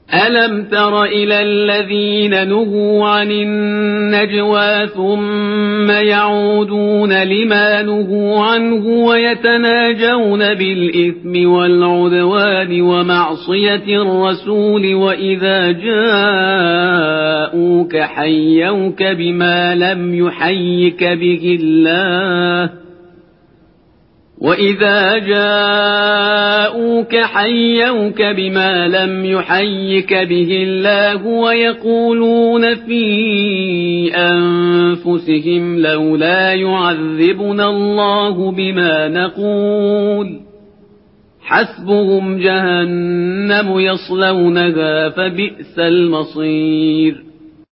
ألم تر إلى الذين نهوا عن النجوى ثم يعودون لما نهوا عنه ويتناجون بالإثم والعدوان ومعصية الرسول وإذا جاءوك حيوك بما لم يحيك به الله ويقولون في أنفسهم لولا يعذبنا الله بما نقول حسبهم جهنم يصلونها فبئس المصير